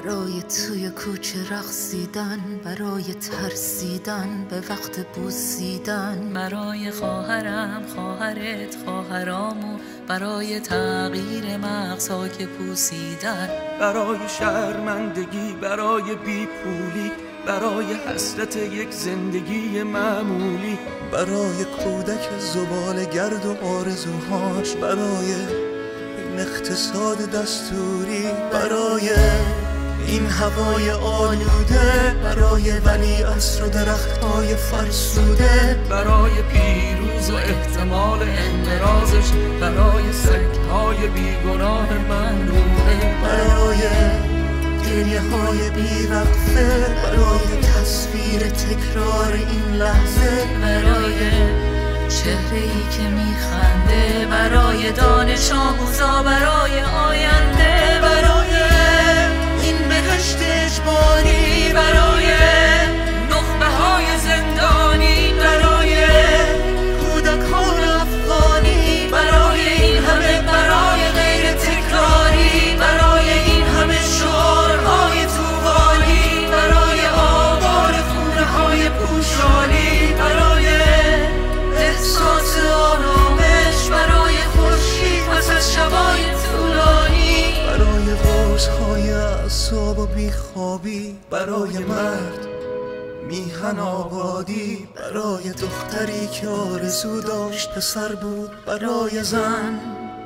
برای توی کوچه رقصیدن، برای ترسیدن به وقت بوسیدن، برای خواهرم، خواهرت، خواهرامو، برای تغییر مغزها که پوسیدن، برای شرمندگی، برای بیپولی، برای حسرت یک زندگی معمولی، برای کودک زباله‌گرد و آرزوهاش، برای این اقتصاد دستوری، برای این هوای آلوده، برای ولیعصر و درخت‌های فرسوده، برای پیروز و احتمال انقراضش، برای سگ‌های بیگناه ممنوعه، برای گریه‌های بی‌وقفه، برای تصویر تکرار این لحظه، برای چهره‌ای که میخنده، برای دانش آموزا، برای آینده، برای این بهشت اجباری، برای نخبه‌های زندانی، برای کودکان افغانی، برای این همه برای غیر تکراری، برای این همه شعارهای طوفانی، برای آوار خونه‌های پوشانی، برای احساس آرامش، برای خورشید پس از شبای طولانی، برای روزهای اعصاب و بیخوابی، برای مرد میهن آبادی، برای دختری که آرزو داشت پسر بود، برای زن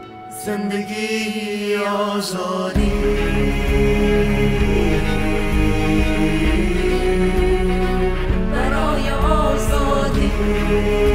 زندگی آزادی، برای آزادی.